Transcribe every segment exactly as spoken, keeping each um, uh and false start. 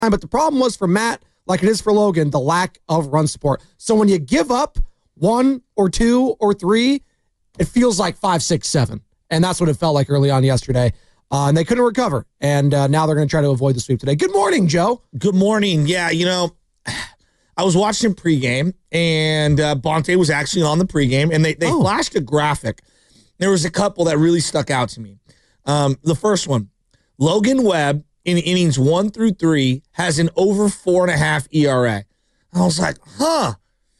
But the problem was for Matt, like it is for Logan, the lack of run support. So when you give up one or two or three, it feels like five, six, seven. And that's what it felt like early on yesterday. Uh, and they couldn't recover. And uh, now they're going to try to avoid the sweep today. Good morning, Joe. Good morning. Yeah, you know, I was watching pregame, and uh, Bonte was actually on the pregame, and they, they oh. flashed a graphic. There was a couple that really stuck out to me. Um, the first one, Logan Webb in innings one through three has an over four and a half E R A. I was like, huh.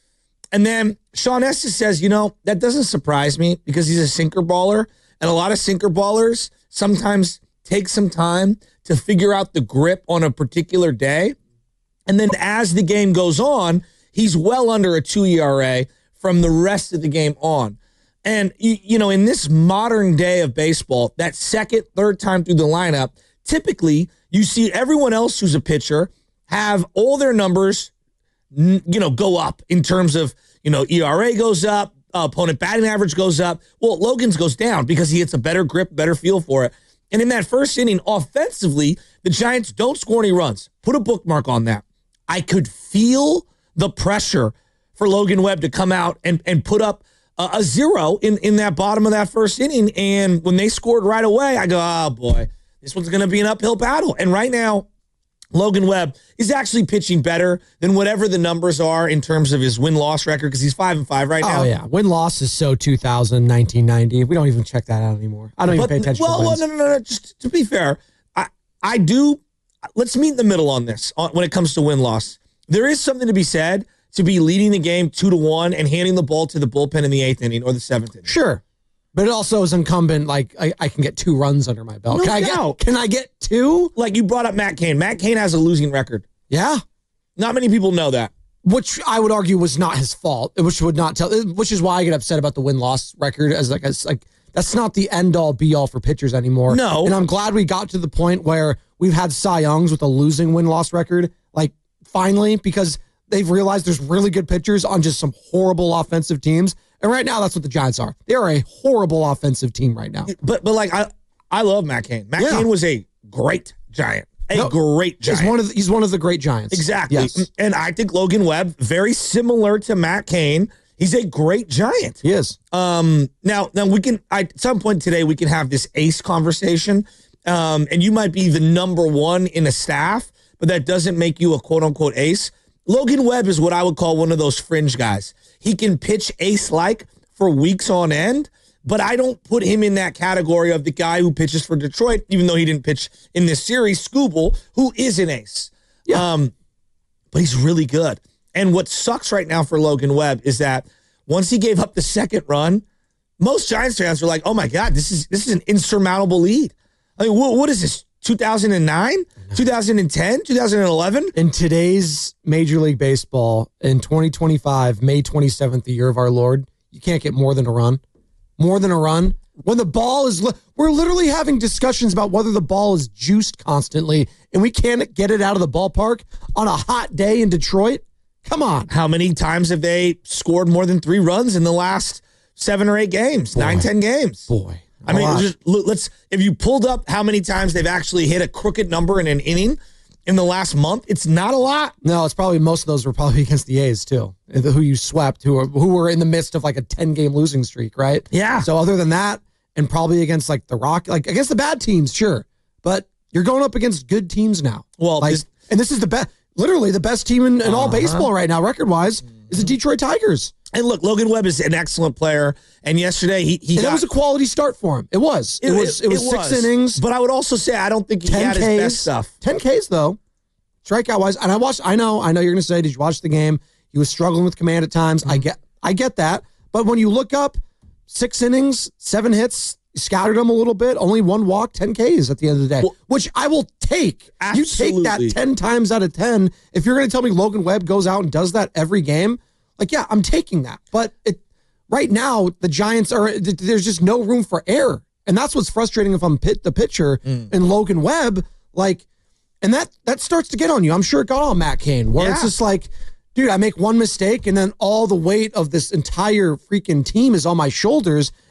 And then Sean Estes says, you know, that doesn't surprise me because he's a sinker baller, and a lot of sinker ballers sometimes take some time to figure out the grip on a particular day. And then as the game goes on, he's well under a two E R A from the rest of the game on. And, you, you know, in this modern day of baseball, that second, third time through the lineup, typically you see everyone else who's a pitcher have all their numbers, you know, go up in terms of, you know, E R A goes up, uh, opponent batting average goes up. Well, Logan's goes down because he gets a better grip, better feel for it. And in that first inning, offensively, the Giants don't score any runs. Put a bookmark on that. I could feel the pressure for Logan Webb to come out and, and put up a, a zero in, in that bottom of that first inning. And when they scored right away, I go, oh, boy, this one's going to be an uphill battle. And right now, Logan Webb is actually pitching better than whatever the numbers are in terms of his win-loss record because he's five and five right now. Oh, yeah. Win-loss is so two thousand, nineteen ninety. We don't even check that out anymore. I don't but, even pay attention well, to wins. Well, no, no, no, no. Just to be fair, I, I do. Let's meet in the middle on this on, when it comes to win-loss. There is something to be said to be leading the game two to one and handing the ball to the bullpen in the eighth inning or the seventh inning. Sure. But it also is incumbent, like, I, I can get two runs under my belt. No can, I doubt. get, can I get two? Like you brought up Matt Cain. Matt Cain has a losing record. Yeah. Not many people know that. Which I would argue was not his fault, which would not tell, which is why I get upset about the win-loss record as like, as like that's not the end-all, be-all for pitchers anymore. No. And I'm glad we got to the point where we've had Cy Youngs with a losing win-loss record, like, finally, because they've realized there's really good pitchers on just some horrible offensive teams. And right now, that's what the Giants are. They are a horrible offensive team right now. But, but like, I I love Matt Cain. Matt yeah. Cain was a great Giant. A no, great Giant. He's one, of the, he's one of the great Giants. Exactly. Yes. And I think Logan Webb, very similar to Matt Cain, he's a great Giant. He is. Um, now, now we can, I, at some point today, we can have this ace conversation. Um, and you might be the number one in a staff, but that doesn't make you a quote-unquote ace. Logan Webb is what I would call one of those fringe guys. He can pitch ace-like for weeks on end, but I don't put him in that category of the guy who pitches for Detroit, even though he didn't pitch in this series, Skubal, who is an ace. Yeah. Um, but he's really good. And what sucks right now for Logan Webb is that once he gave up the second run, most Giants fans are like, oh my God, this is this is an insurmountable lead. I mean, what, what is this, two thousand nine, two thousand ten, two thousand eleven? In today's Major League Baseball, in twenty twenty-five, May twenty-seventh, the year of our Lord, you can't get more than a run. More than a run. When the ball is, li- we're literally having discussions about whether the ball is juiced constantly, and we can't get it out of the ballpark on a hot day in Detroit. Come on. How many times have they scored more than three runs in the last seven or eight games, Boy. nine, ten games? Boy. I mean, just, let's, if you pulled up how many times they've actually hit a crooked number in an inning in the last month, it's not a lot. No, it's probably most of those were probably against the A's too, who you swept, who are, who were in the midst of like a ten-game losing streak, right? Yeah. So other than that, and probably against like the Rock, like against the bad teams, sure. But you're going up against good teams now. Well, like, this, and this is the best, literally the best team in, in uh-huh. all baseball right now, record-wise, mm-hmm. is the Detroit Tigers. And look, Logan Webb is an excellent player. And yesterday he he and got, it was a quality start for him. It was. It, it was. It, it was it six was. innings. But I would also say I don't think he had his best stuff. ten Ks though, strikeout wise. And I watched. I know. I know you're going to say, did you watch the game? He was struggling with command at times. Mm-hmm. I get. I get that. But when you look up six innings, seven hits, scattered him a little bit, only one walk, ten Ks at the end of the day, well, which I will take. Absolutely. You take that ten times out of ten. If you're going to tell me Logan Webb goes out and does that every game, like, yeah, I'm taking that. But it, right now, the Giants are, there's just no room for error. And that's what's frustrating if I'm pit, the pitcher mm. and Logan Webb, like, and that that starts to get on you. I'm sure it got on Matt Cain, where yeah. it's just like, dude, I make one mistake and then all the weight of this entire freaking team is on my shoulders.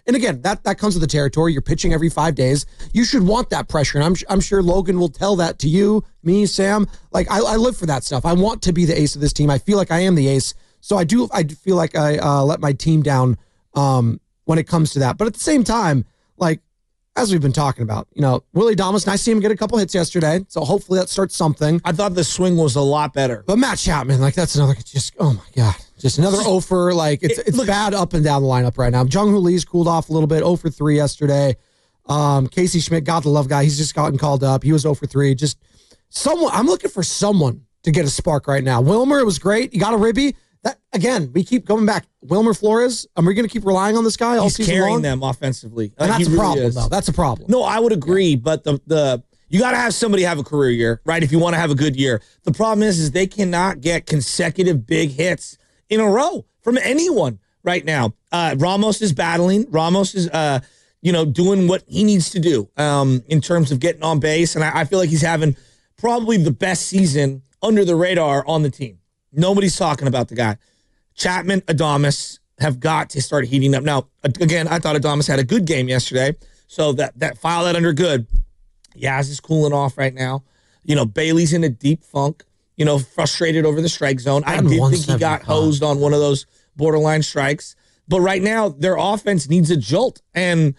And again, that, that comes with the territory. You're pitching every five days. You should want that pressure. And I'm, I'm sure Logan will tell that to you, me, Sam. Like, I, I live for that stuff. I want to be the ace of this team. I feel like I am the ace. So I do, I feel like I uh, let my team down um, when it comes to that. But at the same time, like, as we've been talking about, you know, Willie Adames, nice to see him get a couple hits yesterday. So hopefully that starts something. I thought the swing was a lot better. But Matt Chapman, like, that's another, just, oh my God. Just another oh for, like, it's it's Look, bad up and down the lineup right now. Jung Hoo Lee's cooled off a little bit, oh for three yesterday. Um, Casey Schmidt, God the love guy, he's just gotten called up. He was oh for three. Just someone, I'm looking for someone to get a spark right now. Wilmer, it was great. You got a ribby. That, again, we keep going back. Wilmer Flores, are we going to keep relying on this guy all He's season carrying long? them offensively. And Uh, that's he a really problem, is. though. That's a problem. No, I would agree, but the the you got to have somebody have a career year, right? If you want to have a good year. The problem is, is they cannot get consecutive big hits in a row from anyone right now. Uh, Ramos is battling. Ramos is, uh, you know, doing what he needs to do um, in terms of getting on base, and I, I feel like he's having probably the best season under the radar on the team. Nobody's talking about the guy. Chapman, Adames have got to start heating up. Now, again, I thought Adames had a good game yesterday, so that that file that under good. Yaz is cooling off right now. You know, Bailey's in a deep funk, you know, frustrated over the strike zone. I did think he got hosed on one of those borderline strikes. But right now, their offense needs a jolt, and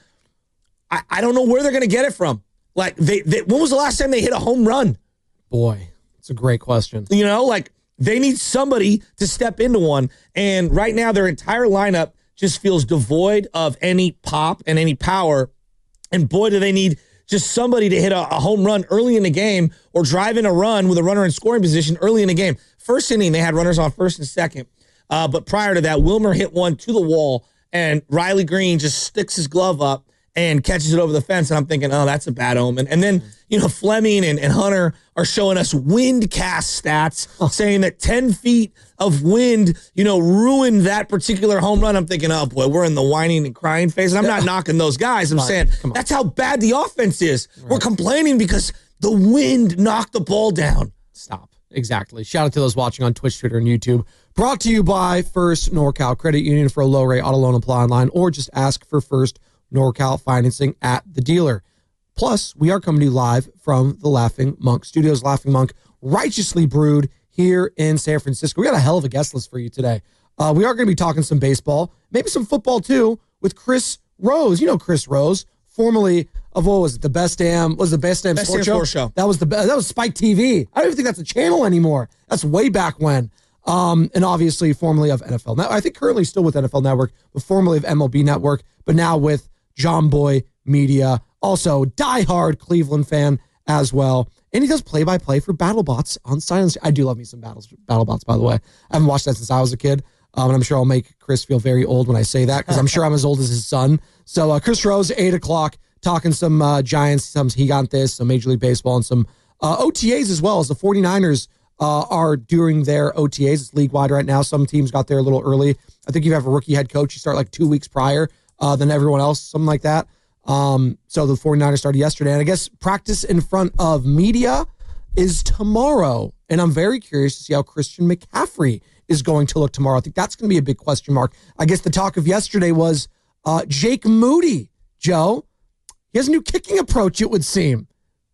I, I don't know where they're going to get it from. Like, they, they, when was the last time they hit a home run? Boy, it's a great question. You know, like, they need somebody to step into one. And right now, their entire lineup just feels devoid of any pop and any power. And boy, do they need just somebody to hit a, a home run early in the game or drive in a run with a runner in scoring position early in the game. First inning, they had runners on first and second. Uh, but prior to that, Wilmer hit one to the wall, and Riley Green just sticks his glove up and catches it over the fence. And I'm thinking, oh, that's a bad omen. And then, you know, Fleming and, and Hunter are showing us wind cast stats saying that ten feet of wind, you know, ruined that particular home run. I'm thinking, oh, boy, we're in the whining and crying phase. And I'm not knocking those guys. I'm saying that's how bad the offense is. Right. We're complaining because the wind knocked the ball down. Stop. Exactly. Shout out to those watching on Twitch, Twitter, and YouTube. Brought to you by First NorCal Credit Union. For a low rate auto loan, apply online or just ask for First NorCal financing at the dealer. Plus, we are coming to you live from the Laughing Monk Studios. Laughing Monk, righteously brewed here in San Francisco. We got a hell of a guest list for you today. Uh, we are going to be talking some baseball, maybe some football too, with Chris Rose. You know Chris Rose, formerly of what was it? The Best Damn was the Best Damn Best Sports Damn Show? Sports Show. That was the that was Spike T V. I don't even think that's a channel anymore. That's way back when. Um, and obviously formerly of N F L. Now, I think currently still with N F L Network, but formerly of M L B Network, but now with John Boy Media. Also, diehard Cleveland fan as well. And he does play-by-play for BattleBots on Silence. I do love me some battles, BattleBots, by the way. I haven't watched that since I was a kid. Um, and I'm sure I'll make Chris feel very old when I say that, because I'm sure I'm as old as his son. So uh, Chris Rose, eight o'clock, talking some uh, Giants, some Gigantes, some Major League Baseball, and some uh, O T As as well, as the 49ers uh, are doing their O T As. It's league-wide right now. Some teams got there a little early. I think you have a rookie head coach. You start like two weeks prior uh, than everyone else, something like that. Um, so the 49ers started yesterday. And I guess practice in front of media is tomorrow. And I'm very curious to see how Christian McCaffrey is going to look tomorrow. I think that's going to be a big question mark. I guess the talk of yesterday was uh, Jake Moody, Joe. He has a new kicking approach, it would seem.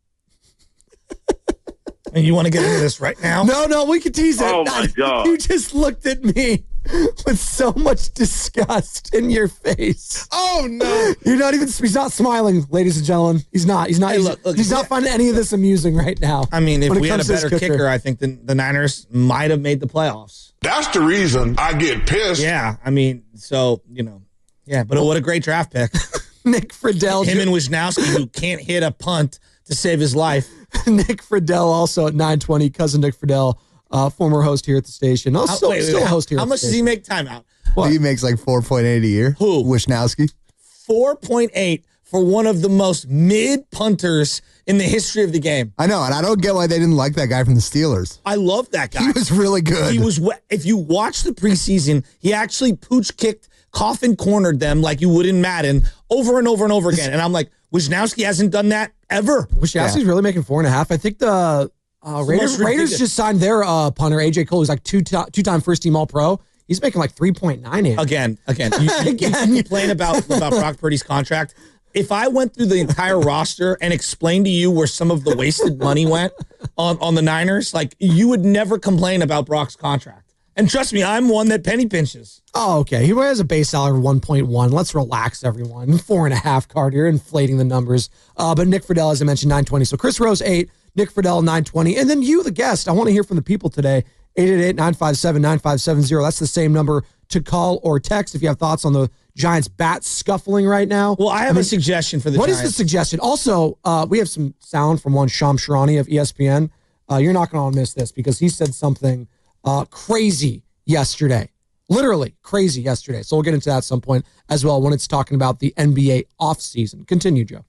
And you want to get into this right now? No, no, we can tease it. Oh, my God. You just looked at me with so much disgust in your face. Oh, no. You're not even, he's not smiling, ladies and gentlemen. He's not. He's not. Hey, he's look, look, he's not finding any of this amusing right now. I mean, if when it we had a comes to his better kicker, I think the, the Niners might have made the playoffs. That's the reason I get pissed. Yeah, I mean, so, you know, yeah, but what a great draft pick. Nick Friedel. Him and Wisnowski, who can't hit a punt to save his life. Nick Friedel also at nine twenty, cousin Nick Friedel, uh, former host here at the station. Oh, How, still, wait, wait, still wait, a host here How at much the does he station. make timeout? What? He makes like four point eight a year. Who? Wisnowski. four point eight for one of the most mid punters in the history of the game. I know, and I don't get why they didn't like that guy from the Steelers. I love that guy. He was really good. He was. If you watch the preseason, he actually pooch kicked, coffin cornered them like you would in Madden over and over and over again. And I'm like, Wisnowski hasn't done that ever. Wisnowski's yeah. really making four and a half. I think the uh, Raiders, Raiders just signed their uh, punter, A J Cole, who's like two t- two-time first-team All-Pro. He's making like three point nine annually. Again, again, you, you, Again. you complain about, about Brock Purdy's contract. If I went through the entire roster and explained to you where some of the wasted money went on, on the Niners, like you would never complain about Brock's contract. And trust me, I'm one that penny pinches. Oh, okay. He has a base salary of one point one. Let's relax, everyone. Four and a half, Card. You're inflating the numbers. Uh, but Nick Friedel, as I mentioned, nine twenty. So Chris Rose, eight. Nick Friedel, nine twenty. And then you, the guest. I want to hear from the people today. eight eight eight, nine five seven, nine five seven zero. That's the same number to call or text if you have thoughts on the Giants bat scuffling right now. Well, I have I mean, a suggestion for the What Giants. is the suggestion? Also, uh, we have some sound from one Sham Sharani of E S P N. Uh, you're not going to miss this because he said something uh, crazy yesterday. Literally crazy yesterday. So we'll get into that at some point as well when it's talking about the N B A offseason. Continue, Joe.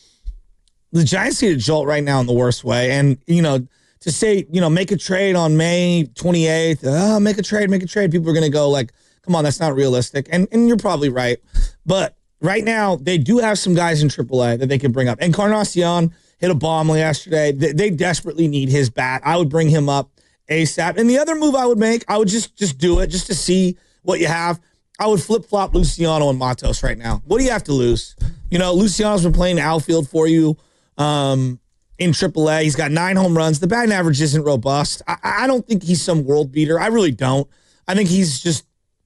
The Giants need a jolt right now in the worst way. And, you know, to say, you know, make a trade on May twenty-eighth, oh, make a trade, make a trade. People are going to go like, come on, that's not realistic. And and you're probably right. But right now, they do have some guys in triple A that they can bring up. Encarnacion hit a bomb yesterday. They, they desperately need his bat. I would bring him up ASAP. And the other move I would make, I would just just do it just to see what you have. I would flip-flop Luciano and Matos right now. What do you have to lose? You know, Luciano's been playing outfield for you um, in triple A. He's got nine home runs. The batting average isn't robust. I, I don't think he's some world beater. I really don't. I think he's just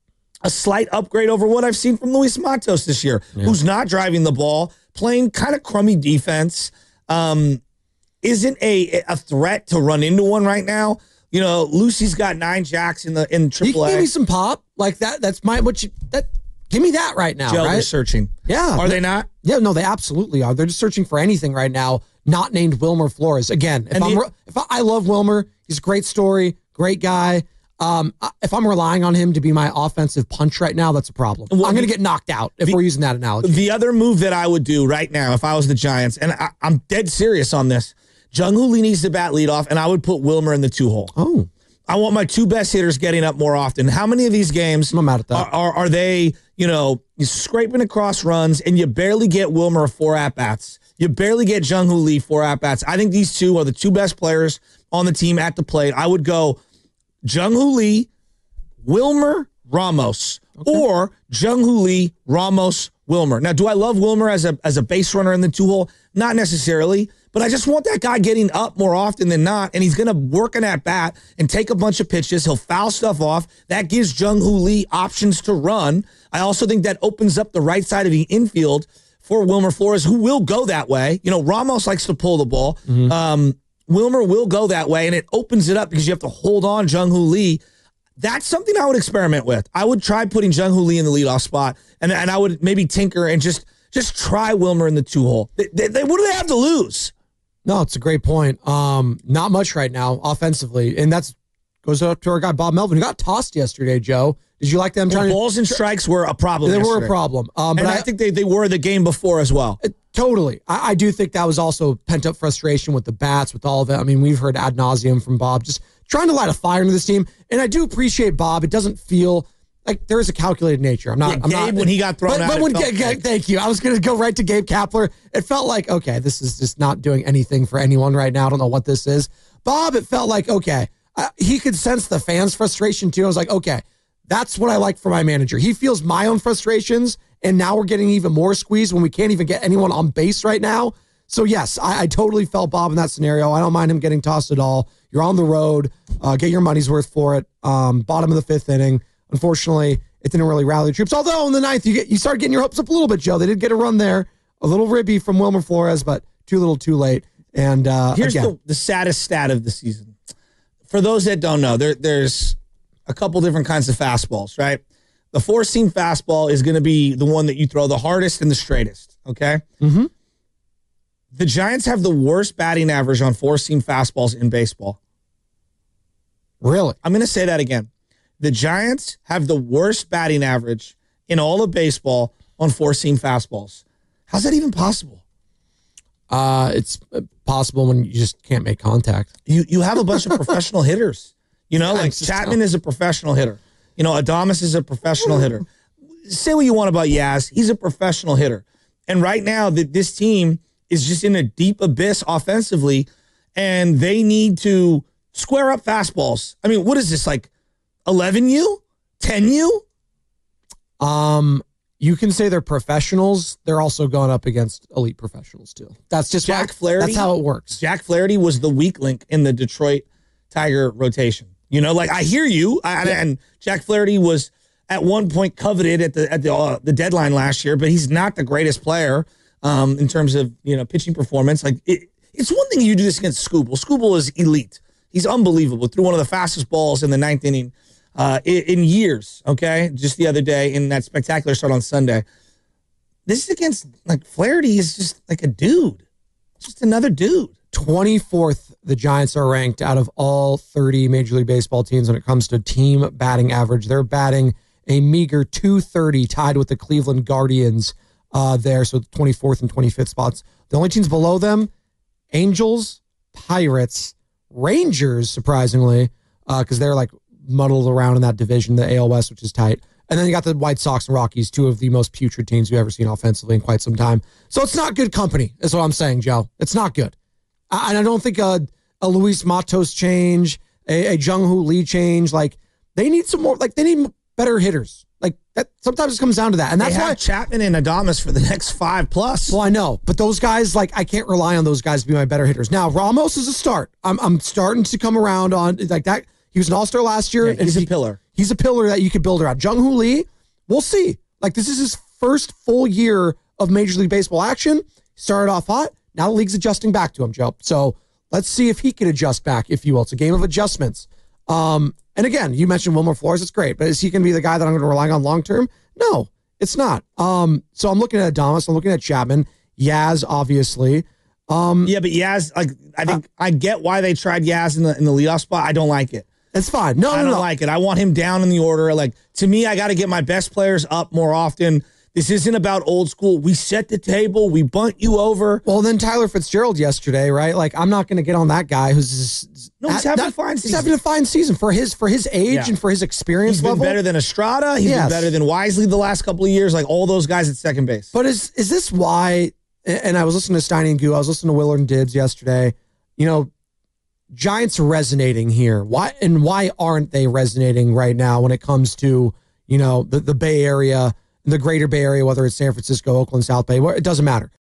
a slight upgrade over what I've seen from Luis Matos this year, yeah. who's not driving the ball, playing kind of crummy defense, um, isn't a, a threat to run into one right now. You know, Lucy's got nine jacks in the in triple A. You can give me some pop like that. That's my what you that. Give me that right now. Joe, right? They're searching. Yeah, are they not? Yeah, no, they absolutely are. They're just searching for anything right now. Not named Wilmer Flores. Again, if And I'm the, if I, I love Wilmer, he's a great story, great guy. Um, if I'm relying on him to be my offensive punch right now, that's a problem. Well, I'm going to get knocked out if the, we're using that analogy. The other move that I would do right now, if I was the Giants, and I, I'm dead serious on this, Jung-Hoo Lee needs to bat leadoff, and I would put Wilmer in the two hole. Oh. I want my two best hitters getting up more often. How many of these games I'm mad at that. Are, are, are they, you know, you're scraping across runs and you barely get Wilmer four at-bats? You barely get Jung-Hoo Lee four at-bats. I think these two are the two best players on the team at the plate. I would go Jung-Hoo Lee, Wilmer, Ramos, okay. or Jung-Hoo Lee, Ramos, Wilmer. Now, do I love Wilmer as a as a base runner in the two-hole? Not necessarily. But I just want that guy getting up more often than not, and he's going to work an at-bat and take a bunch of pitches. He'll foul stuff off. That gives Jung-Hoo Lee options to run. I also think that opens up the right side of the infield for Wilmer Flores, who will go that way. You know, Ramos likes to pull the ball. Mm-hmm. Um, Wilmer will go that way, and it opens it up because you have to hold on Jung-Hoo Lee. That's something I would experiment with. I would try putting Jung-Hoo Lee in the leadoff spot, and, and I would maybe tinker and just, just try Wilmer in the two-hole. They, they, they, what do they have to lose? No, it's a great point. Um, not much right now offensively, and that's goes up to our guy Bob Melvin, who got tossed yesterday. Joe, did you like them? Well, balls and strikes were a problem. They yesterday. were a problem, um, but and I, I think they, they were the game before as well. It, totally, I, I do think that was also pent up frustration with the bats, with all of it. I mean, we've heard ad nauseum from Bob, just trying to light a fire into this team, and I do appreciate Bob. It doesn't feel like there is a calculated nature. I'm not. Yeah, I'm Gabe, not. When he got thrown but, out, but when Gabe, Gabe, thank you. I was going to go right to Gabe Kapler. It felt like okay, this is just not doing anything for anyone right now. I don't know what this is. Bob, it felt like okay. Uh, he could sense the fans' frustration too. I was like, okay, that's what I like for my manager. He feels my own frustrations, and now we're getting even more squeezed when we can't even get anyone on base right now. So yes, I, I totally felt Bob in that scenario. I don't mind him getting tossed at all. You're on the road. Uh, get your money's worth for it. Um, bottom of the fifth inning. Unfortunately, it didn't really rally the troops. Although in the ninth, you get you started getting your hopes up a little bit, Joe. They did get a run there, a little ribby from Wilmer Flores, but too little, too late. And uh, here's again, the, the saddest stat of the season. For those that don't know, there there's a couple different kinds of fastballs, right? The four-seam fastball is going to be the one that you throw the hardest and the straightest. Okay. Mm-hmm. The Giants have the worst batting average on four-seam fastballs in baseball. Really? I'm going to say that again. The Giants have the worst batting average in all of baseball on four-seam fastballs. How's that even possible? Uh, it's possible when you just can't make contact. You you have a bunch of professional hitters. You know, Yeah, like it's just Chapman tough. is a professional hitter. You know, Adames is a professional hitter. Say what you want about Yaz. He's a professional hitter. And right now, that this team is just in a deep abyss offensively, and they need to square up fastballs. I mean, what is this, like eleven U? ten U? Um, you can say they're professionals. They're also going up against elite professionals too. That's just Jack why, Flaherty. That's how it works. Jack Flaherty was the weak link in the Detroit Tiger rotation. You know, like I hear you, I, yeah. and Jack Flaherty was at one point coveted at the at the uh, the deadline last year, but he's not the greatest player um, in terms of you know pitching performance. Like it, it's one thing you do this against Skubal. Skubal is elite. He's unbelievable. Threw one of the fastest balls in the ninth inning uh, in, in years. Okay, just the other day in that spectacular start on Sunday. This is against like Flaherty is just like a dude, just another dude. twenty-fourth, the Giants are ranked out of all thirty Major League Baseball teams when it comes to team batting average. They're batting a meager two thirty, tied with the Cleveland Guardians uh, there. So twenty-fourth and twenty-fifth spots. The only teams below them, Angels, Pirates, Rangers, surprisingly, because uh, they're like muddled around in that division, the A L West, which is tight. And then you got the White Sox and Rockies, two of the most putrid teams we've ever seen offensively in quite some time. So it's not good company, is what I'm saying, Joe. It's not good. And I don't think a, a Luis Matos change, a, a Jung-Hoo Lee change, like they need some more, like they need better hitters. Like that sometimes it comes down to that. And that's they have why Chapman and Adames for the next five plus. Well, I know, but those guys, like I can't rely on those guys to be my better hitters. Now, Ramos is a start. I'm I'm starting to come around on like that. He was an all-star last year. Yeah, he's and a he, pillar. He's a pillar that you could build around. Jung-Hoo Lee, we'll see. Like this is his first full year of Major League Baseball action. Started off hot. Now the league's adjusting back to him, Joe. So let's see if he can adjust back, if you will. It's a game of adjustments. Um, and again, you mentioned Wilmer Flores. It's great. But is he going to be the guy that I'm going to rely on long-term? No, it's not. Um, so I'm looking at Adames. I'm looking at Chapman. Yaz, obviously. Um, yeah, but Yaz, like I think uh, I get why they tried Yaz in the in the leadoff spot. I don't like it. It's fine. No, I no, don't no. like it. I want him down in the order. Like to me, I got to get my best players up more often. This isn't about old school. We set the table. We bunt you over. Well, then Tyler Fitzgerald yesterday, right? Like I'm not going to get on that guy who's just, no, he's having not, a fine season. He's having a fine season for his for his age yeah. and for his experience He's been level. better than Estrada. He's yes. been better than Wisely the last couple of years. Like all those guys at second base. But is is this why? And I was listening to Steiny and Goo. I was listening to Willard and Dibbs yesterday. You know, Giants resonating here. Why and why aren't they resonating right now when it comes to you know the the Bay Area, the Greater Bay Area, whether it's San Francisco, Oakland, South Bay? It doesn't matter.